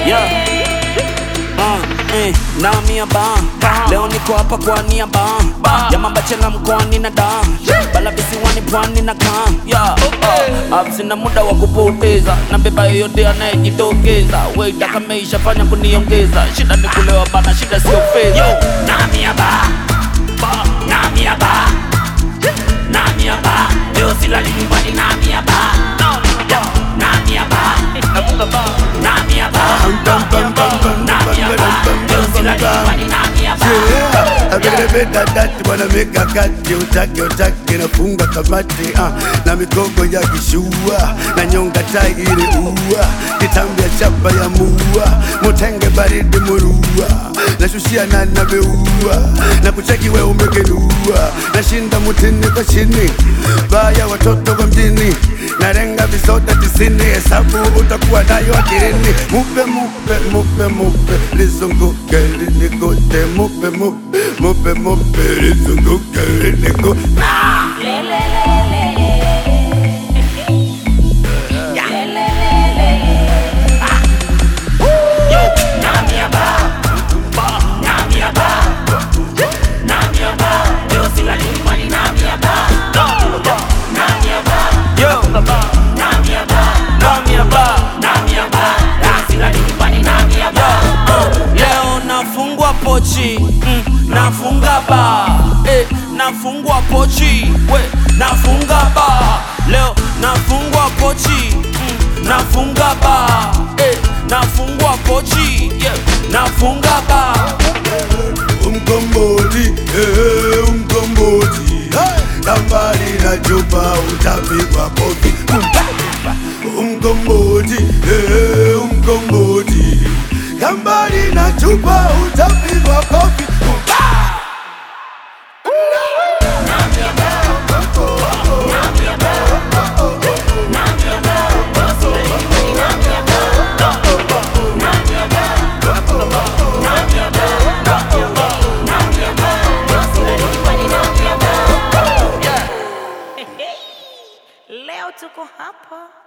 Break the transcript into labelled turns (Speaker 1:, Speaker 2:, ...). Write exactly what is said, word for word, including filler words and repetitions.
Speaker 1: Yeah. Uh, eh, na mia ba leo niko hapa kwa nia ba ya mabachela mkoani na da bala visiwani pwani na kaa yeah. uh, uh, sina muda wa kupoteza na beba yoyote anayejitokeza weita kama ishafanya kuniongeza shida ni kulewa bana shida sio fedha yo na mia ba na mia ba na mia ba leo silali nyumbani na mia ba na mia ba na mia ba
Speaker 2: Dadati wana mega kati utake utake nafunga kamati uh, na mikogo ya kishua na nyonga tai ile uwa kitambi ya chapa ya muwa mutenge baridi murua na shushia na nabeua na kucheki we umegenua na shinda mutini kwa chini baya watoto kwa mjini na renga visoda tisini hesabu utakuwa nayo akirini mupe mupe mupe mupe lizunguke linikote mupe mupe mupe mupe lizunguke linikote
Speaker 1: pochi mm, nafunga ba eh, nafungwa pochi we nafunga ba leo nafungwa pochi mm, nafunga ba eh, nafungwa pochi yeah, nafunga ba
Speaker 2: umkomboti eh, umkomboti kambali na chupa utapigwa kofi umkomboti eh, umkomboti kambali na chupa utapigwa kofi
Speaker 3: Leo tuko hapa.